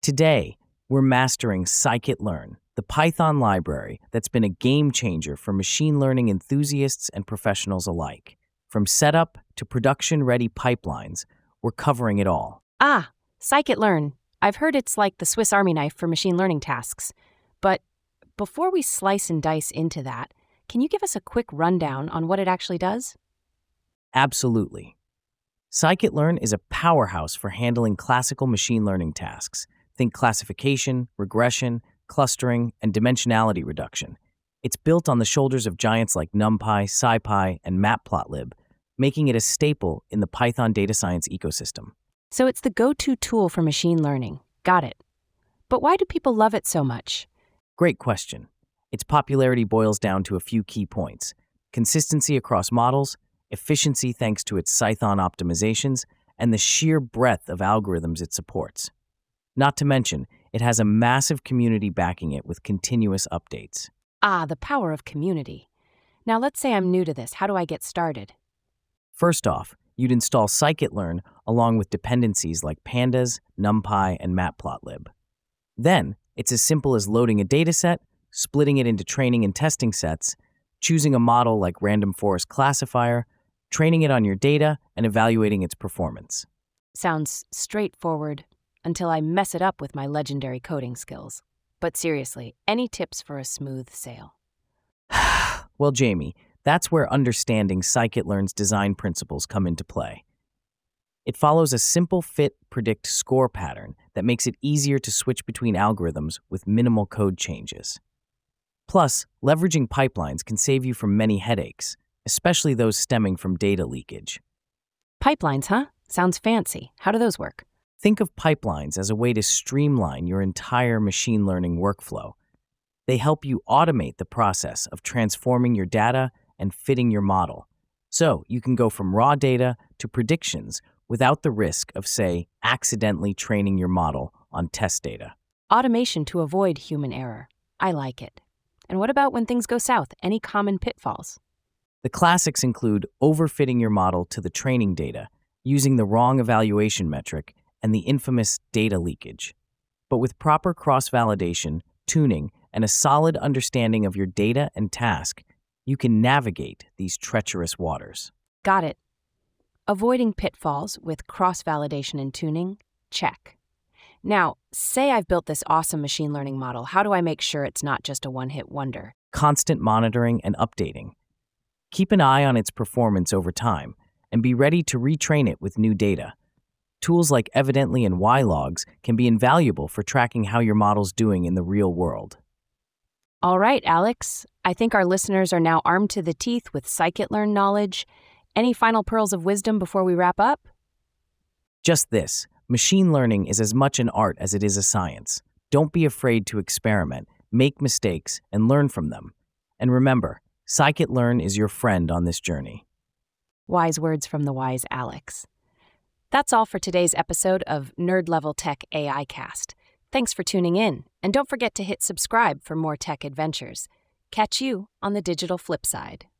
Today, we're mastering scikit-learn, the Python library that's been a game changer for machine learning enthusiasts and professionals alike. From setup to production-ready pipelines, we're covering it all. Ah, scikit-learn. I've heard it's like the Swiss Army knife for machine learning tasks. But before we slice and dice into that, can you give us a quick rundown on what it actually does? Absolutely. Scikit-learn is a powerhouse for handling classical machine learning tasks. Think classification, regression, clustering, and dimensionality reduction. It's built on the shoulders of giants like NumPy, SciPy, and Matplotlib, making it a staple in the Python data science ecosystem. So it's the go-to tool for machine learning. Got it. But why do people love it so much? Great question. Its popularity boils down to a few key points: consistency across models, efficiency thanks to its Python optimizations, and the sheer breadth of algorithms it supports. Not to mention, it has a massive community backing it with continuous updates. Ah, the power of community. Now let's say I'm new to this. How do I get started? First off, you'd install scikit-learn along with dependencies like pandas, NumPy, and Matplotlib. Then, it's as simple as loading a dataset, splitting it into training and testing sets, choosing a model like Random Forest Classifier, training it on your data, and evaluating its performance. Sounds straightforward until I mess it up with my legendary coding skills. But seriously, any tips for a smooth sail? Well, Jamie, that's where understanding scikit-learn's design principles come into play. It follows a simple fit, predict, score pattern that makes it easier to switch between algorithms with minimal code changes. Plus, leveraging pipelines can save you from many headaches, especially those stemming from data leakage. Pipelines, huh? Sounds fancy. How do those work? Think of pipelines as a way to streamline your entire machine learning workflow. They help you automate the process of transforming your data and fitting your model, so you can go from raw data to predictions without the risk of, say, accidentally training your model on test data. Automation to avoid human error. I like it. And what about when things go south? Any common pitfalls? The classics include overfitting your model to the training data, using the wrong evaluation metric, and the infamous data leakage. But with proper cross-validation, tuning, and a solid understanding of your data and task, you can navigate these treacherous waters. Got it. Avoiding pitfalls with cross-validation and tuning? Check. Now, say I've built this awesome machine learning model. How do I make sure it's not just a one-hit wonder? Constant monitoring and updating. Keep an eye on its performance over time, and be ready to retrain it with new data. Tools like Evidently and Ylogs can be invaluable for tracking how your model's doing in the real world. All right, Alex. I think our listeners are now armed to the teeth with scikit-learn knowledge. Any final pearls of wisdom before we wrap up? Just this: machine learning is as much an art as it is a science. Don't be afraid to experiment, make mistakes, and learn from them. And remember, scikit-learn is your friend on this journey. Wise words from the wise Alex. That's all for today's episode of Nerd Level Tech AI Cast. Thanks for tuning in, and don't forget to hit subscribe for more tech adventures. Catch you on the digital flip side.